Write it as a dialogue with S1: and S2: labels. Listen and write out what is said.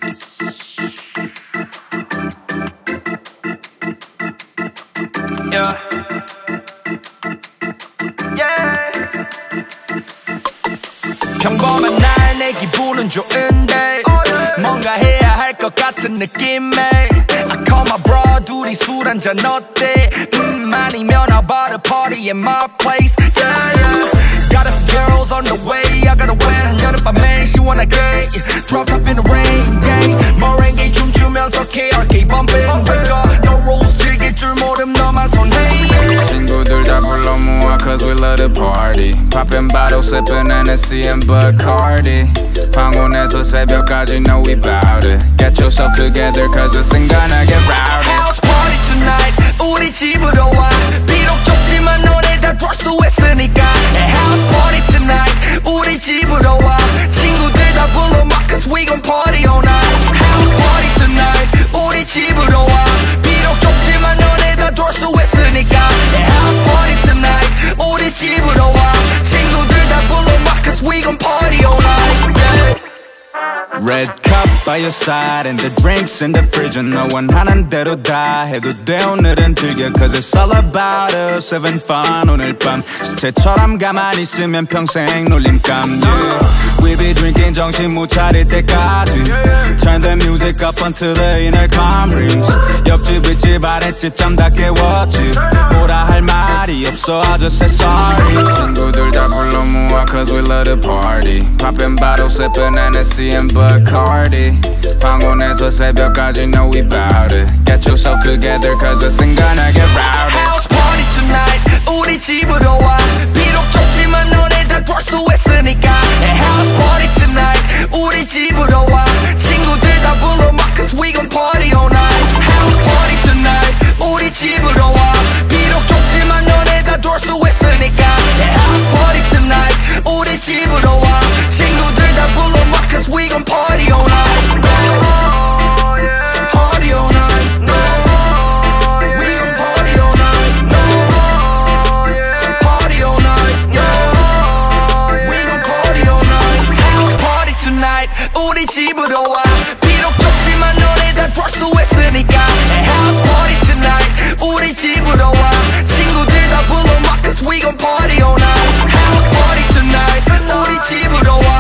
S1: Yeah. Yeah. 평범한 날 내 기분은 좋은데 뭔가 해야 할 것 같은 느낌에 I call my bro 둘이 술 한잔 어때 아니면 how about a party in my place yeah yeah got a few girls on the way I got a wet 한여름밤에 시원하게 drop top in the rain day 머랭게 춤추면서 KRK bumping wake up no rules 즐길 줄 모름 너만 손해
S2: 친구들 다 불러 모아 cause we love to party popping bottles sipping Hennessy and Bacardi 황혼에서 새벽까지 know we bout it get yourself together cause it's gonna get rowdy
S1: house party tonight 우리 집으로 와 비록 좁지만 너네 다 돌 수 있으니까 house party tonight 우리 집으로 와 친구들 다 불러 막 cause we gon' party all night house party tonight 우리 집으로 와 비록 좁지만 너네 다 돌 수 있으니까 house party tonight 우리 집으로 와 친구들 다 불러 막 cause we gon' party all night yeah.
S2: Red cup by your side and the drinks in the fridge and no one 하는 대로 다 해도 돼 오늘은 즐겨 cause it's all about us having fun 오늘 밤 시체처럼 가만히 있으면 평생 놀림감 yeah. We be drinking 정신 못 차릴 때까지 Turn the music up until the inner calm rings 옆집 윗집 아랫집 잠 다 깨웠지 뭐라 할 말이 없어 I just say sorry 친구들 다 불러 모아 cause we love to party popping bottles sipping Hennessy and Bacardi 황혼에서 새벽까지 know we bout it get yourself together cause it's gonna get rowdy
S1: house party tonight 우리 집으로 와 비록 좁지만 너네 다 돌 수 있으니까 house party tonight 우리 집으로 와 친구들 다 불러 막 cause we gon' party all night house party tonight 우리 집으로 와 비록 좁지만 너네 다 돌 수 있으니까 house party tonight 우리 집으로 와 친구들 다 불러 막 cause we gon' party all night party all night we gon' party all night party all night we gon' party all night house party tonight 우리 집으로 와 비록 좁지만 너네 다 돌 수 있으니까 house party tonight 우리 집으로 와 친구들 다 불러 막 cause we gon' party all night house party tonight 우리 집으로 와